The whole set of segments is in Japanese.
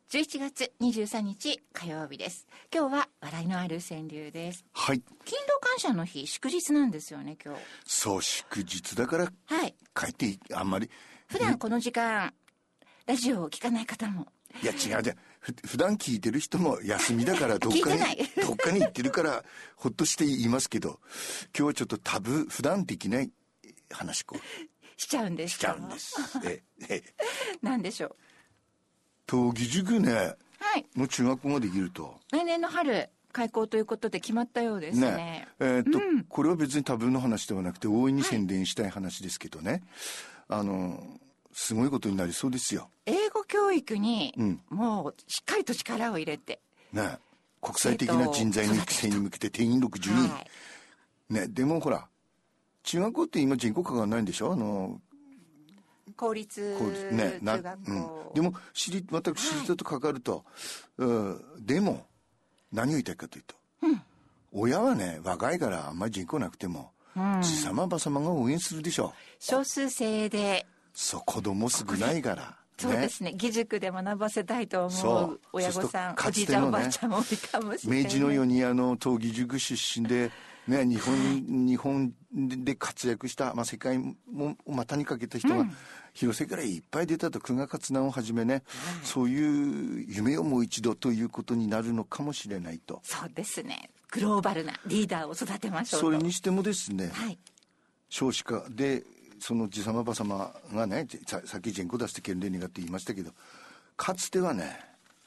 11月23日火曜日です。今日は笑いのある川柳です。 はい。 勤労感謝の日、祝日なんですよね、今日。 そう、祝日だから、 はい。 帰ってあんまり。 普段この時間、ラジオを聞かない方も。 いや違うじゃん。普段聞いてる人も休みだからどっかに行ってるからほっとして言いますけど、今日はちょっと普段できない話しちゃうんですか？ しちゃうんです。 何でしょう。 闘技塾ね、 はい。 の中学校ができると。 来年の春、開校ということで決まったようですね。 これは別にタブーの話ではなくて、大いに宣伝したい話ですけどね。すごいことになりそうですよ。 英語教育に、もうしっかりと力を入れて。 ね、国際的な人材の育成に向けて定員60人。はい、ね、でもほら、中学校って今人口変わらないんでしょ？ 公立ね、 中学校。 でも私立とかかると、でも何を言いたいかというと、親はね、若いからあんまり人口なくても、じさまばさまが応援するでしょ。 少数制で。 そう、子供少ないから。 そうですね。義塾で学ばせたいと思う親御さん、おじいちゃんおばあちゃんも多いかもしれない。 明治のように闘技塾出身で、ね、日本で活躍した、世界も股にかけた人が、広瀬からいっぱい出たと、久我勝南をはじめね、そういう夢をもう一度ということになるのかもしれないと。 そうですね。グローバルなリーダーを育てましょうと。 それにしてもですね、少子化で、そのじさまばさまがね、さっき人口出して権利にがって言いましたけど、かつてはね、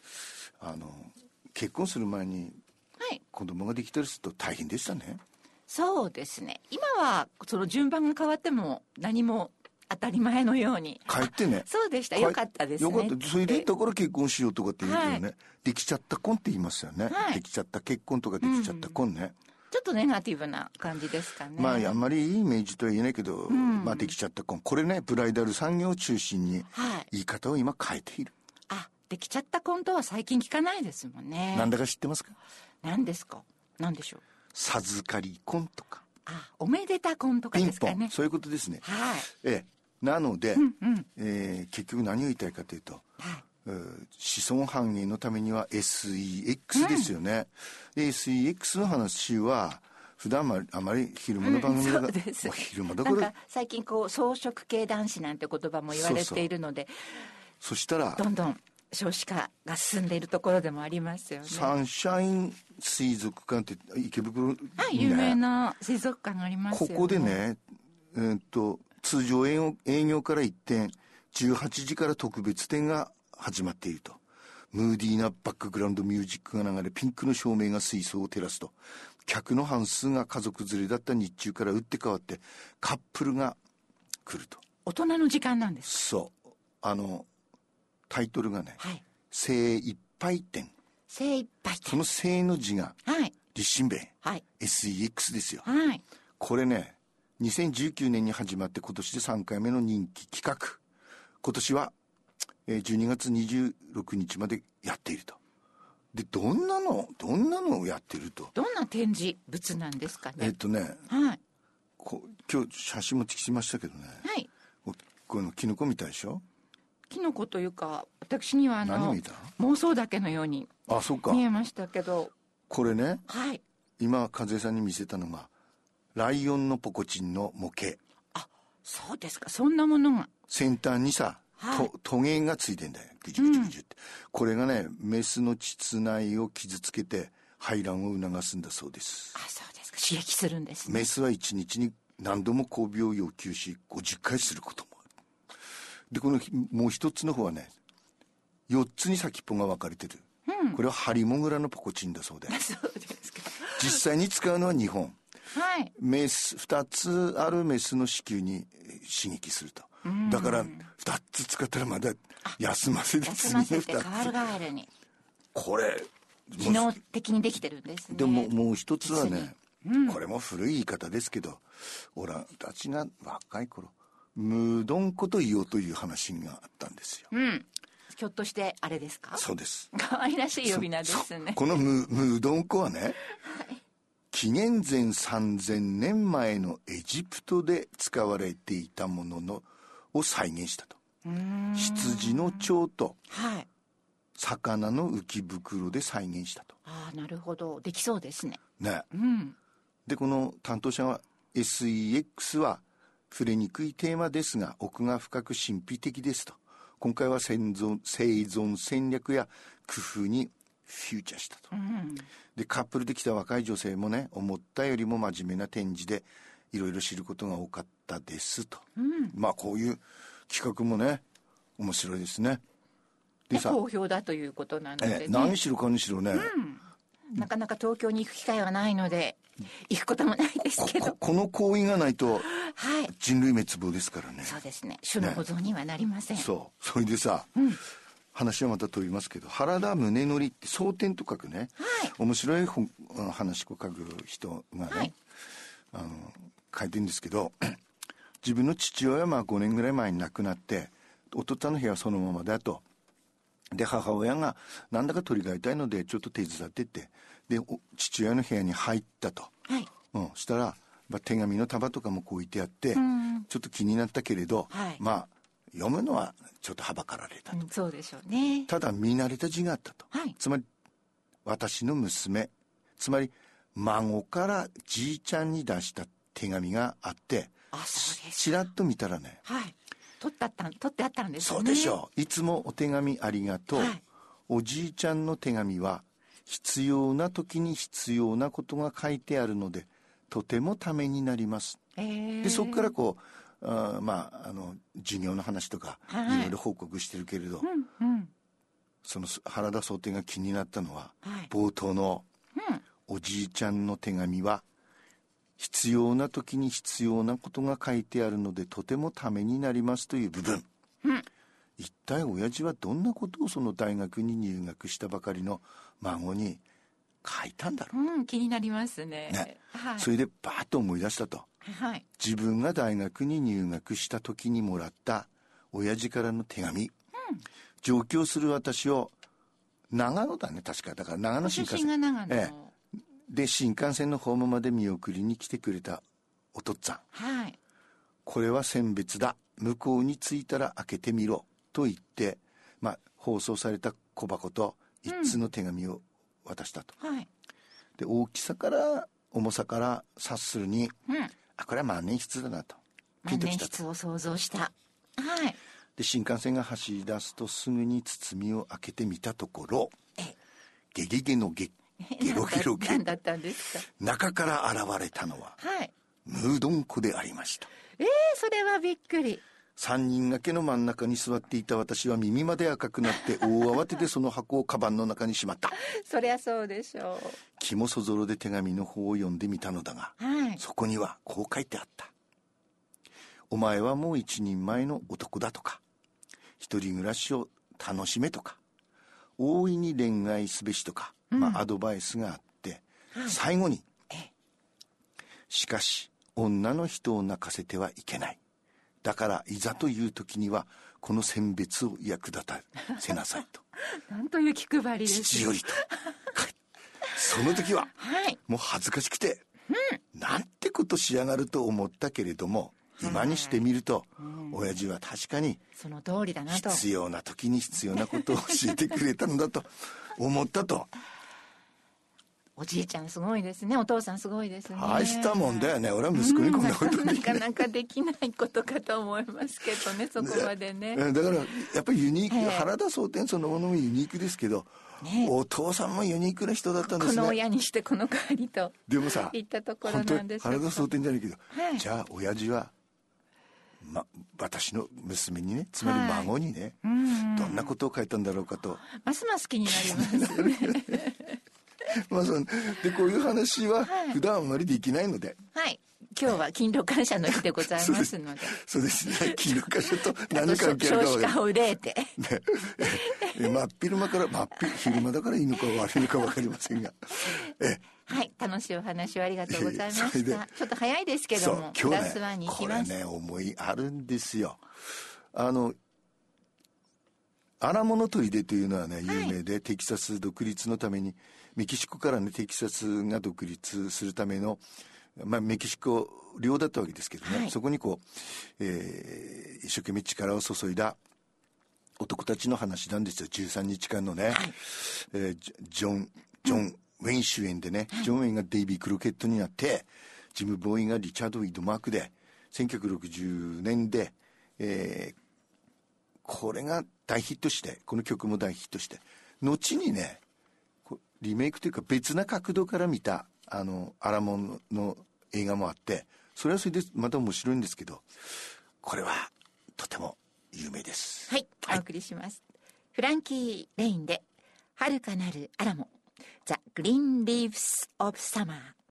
結婚する前に子供ができたりすると大変でしたね。 そうですね。今はその順番が変わっても何も当たり前のように。 帰ってね。 そうでした。よかったですね。 よかった。それでだから結婚しようとかって言うよね。できちゃった婚って言いますよね。できちゃった結婚とかできちゃった婚ね。 ちょっとネガティブな感じですかね。 あんまりいいイメージとは言えないけど、できちゃった婚。これね、ブライダル産業を中心に、言い方を今変えている。 できちゃった婚とは最近聞かないですもんね。 なんだか知ってますか？ 何ですか？何でしょう？ 授かり婚とか。 おめでた婚とかですかね。 ピンポン。そういうことですね。なので、結局何を言いたいかというと、子孫繁栄のためには SEX ですよね。SEX の話は、普段あまり昼間の番組そうです。 昼間だから。 なんか最近草食系男子なんて言葉も言われているので、 そしたら、 どんどん少子化が進んでいるところでもありますよね。 サンシャイン水族館って池袋に、 有名な水族館がありますよね。 ここでね、通常営業から一転、18時から特別展が始まっていると。ムーディーなバックグラウンドミュージックが流れ、ピンクの照明が水槽を照らすと。客の半数が家族連れだった日中から打って変わって、カップルが来ると。 大人の時間なんですか？ そう。タイトルがね、精一杯展。 精一杯展。 その精の字が、立身弁。SEX ですよ。これね、2019年に始まって今年で3回目の人気企画。今年は、12月26日までやっていると。で、どんなのをやってると。 どんな展示物なんですかね。 今日写真持ってきましたけどね。このキノコみたいでしょ？ キノコというか、私には何見た？ 妄想だけのように見えましたけど。 これね、今、和江さんに見せたのが、ライオンのポコチンの模型。 そうですか。そんなものが。 先端にさ、トゲがついてんだよ。ぐじゅぐじゅぐじゅって。これがね、メスの膣内を傷つけて、排卵を促すんだそうです。 そうですか。刺激するんですね。 メスは1日に何度も交尾を要求し、50回することもある。で、このもう一つの方はね、4つに先っぽが分かれてる。これはハリモグラのポコチンだそうで。 そうですか。 実際に使うのは2本。メス、2つあるメスの子宮に刺激すると。だから、2つ使ったらまだ休ませて休ませて代わる代わるに。 これ、 機能的にできてるんですね。 でも、もう一つはね、これも古い言い方ですけど、オラたちが若い頃、ムードンコと言おうという話があったんですよ。 ひょっとしてあれですか？ そうです。 可愛らしい呼び名ですね。 このムードンコはね、紀元前3000年前のエジプトで使われていたものを再現したと。羊の腸と、 魚の浮き袋で再現したと。 ああ、なるほど、できそうですね。 ね、 うん、 でこの担当者は SEX は触れにくいテーマですが奥が深く神秘的ですと。今回は生存戦略や工夫にフューチャーしたと、 うん、 でカップルで来た若い女性もね、思ったよりも真面目な展示でいろいろ知ることが多かったですと、 うん、 まあこういう企画もね面白いですね。でさ、 好評だということなので、ね、 何しろかにしろね、 なかなか東京に行く機会はないので行くこともないですけど、 この行為がないとはい、 人類滅亡ですからね。 そうですね、種の保存にはなりません、 そうそれでさ、話はまた飛びますけど、原田宗則って蒼天と書くね、 はい、 面白い話を書く人がね、 はい、 書いてるんですけど自分の父親は5年ぐらい前に亡くなって、お父っつぁんの部屋はそのままだと。で母親がなんだか取り替えたいのでちょっと手伝ってって、で父親の部屋に入ったと、 はい、 したら手紙の束とかもこう置いてあって、ちょっと気になったけれど、 はい、 まあ読むのはちょっとはばかられたと、 そうでしょうね。 ただ見慣れた字があったと、 はい、 つまり私の娘、つまり孫からじいちゃんに出した手紙があって、 あ、そうです、 ちらっと見たらね、 はい、取ってあったんですね。 そうでしょう、いつもお手紙ありがとう、 はい、 おじいちゃんの手紙は必要な時に必要なことが書いてあるのでとてもためになります、でそこからこう授業の話とかいろいろ報告してるけれど、その原田蒼天が気になったのは、冒頭の、おじいちゃんの手紙は必要な時に必要なことが書いてあるのでとてもためになりますという部分、一体親父はどんなことをその大学に入学したばかりの孫に書いたんだろう、 気になりますね。はい、 それでバーッと思い出したと、 はい、 自分が大学に入学した時にもらった親父からの手紙、上京する私を長野だね、確かだから長野新幹線、 出身が長野、 で新幹線のホームまで見送りに来てくれたお父っつぁん、 はい、 これは選別だ、向こうに着いたら開けてみろと言って、包装された小箱と一通の手紙を渡したと、 はい、 で大きさから重さから察するに、これは万年筆だなと万年筆を想像した、はい、 で新幹線が走り出すとすぐに包みを開けてみたところ、ゲゲゲのゲゲロゲロゲ、 何だったんですか。 中から現れたのは、 はい、 ムードンコでありました。 それはびっくり。 三人掛けの真ん中に座っていた私は耳まで赤くなって大慌てでその箱をカバンの中にしまったそりゃそうでしょう。 気もそぞろで手紙の方を読んでみたのだが、そこにはこう書いてあった。お前はもう一人前の男だとか、一人暮らしを楽しめとか、大いに恋愛すべしとか、アドバイスがあって、最後に、しかし女の人を泣かせてはいけない、だからいざという時にはこの選別を役立たせなさいとなんという気配りです。 父よりとその時は、もう恥ずかしくて、なんてことしやがると思ったけれども、今にしてみると、親父は確かにその通りだなと、 必要な時に必要なことを教えてくれたんだと思ったと。 おじいちゃんすごいですね、お父さんすごいですね。 大したもんだよね。俺は息子にこんなことできない、 なかなかできないことかと思いますけどね、そこまでね。 だからやっぱりユニーク、原田蒼天そのものもユニークですけど、お父さんもユニークな人だったんですね。 この親にしてこの代わりとでもさ、 言ったところなんでしょうか。 原田蒼天じゃないけど、じゃあ親父は、私の娘にね、つまり孫にね、どんなことを書いたんだろうかと、 ますます気になりますねでこういう話は普段あまりできないので、 今日は勤労感謝の日でございますのでそうですね、勤労感謝と何関係あるか少子化を憂えて真っ昼間から昼間だからいいのか悪いのか分かりませんが楽しいお話をありがとうございました。ちょっと早いですけども、 今日プラスワンに行きます。 これね、思いあるんですよ。荒物砦というのはね、有名で、テキサス独立のためにメキシコからね、テキサスが独立するための、メキシコ領だったわけですけどね、そこにこう、一生懸命力を注いだ男たちの話なんですよ。13日間のね、ジョン・ウェイン主演でね、ジョン・ウェインがデイビー・クロケットになって、ジム・ボーイがリチャード・ウィドマークで、1960年で、これが大ヒットして、この曲も大ヒットして、後にね、リメイクというか別な角度から見たアラモンの映画もあって、それはそれでまた面白いんですけど、これはとても有名です。 はい、お送りします。フランキー・レインで遥かなるアラモン、ザ・グリーン・リーブス・オブ・サマー。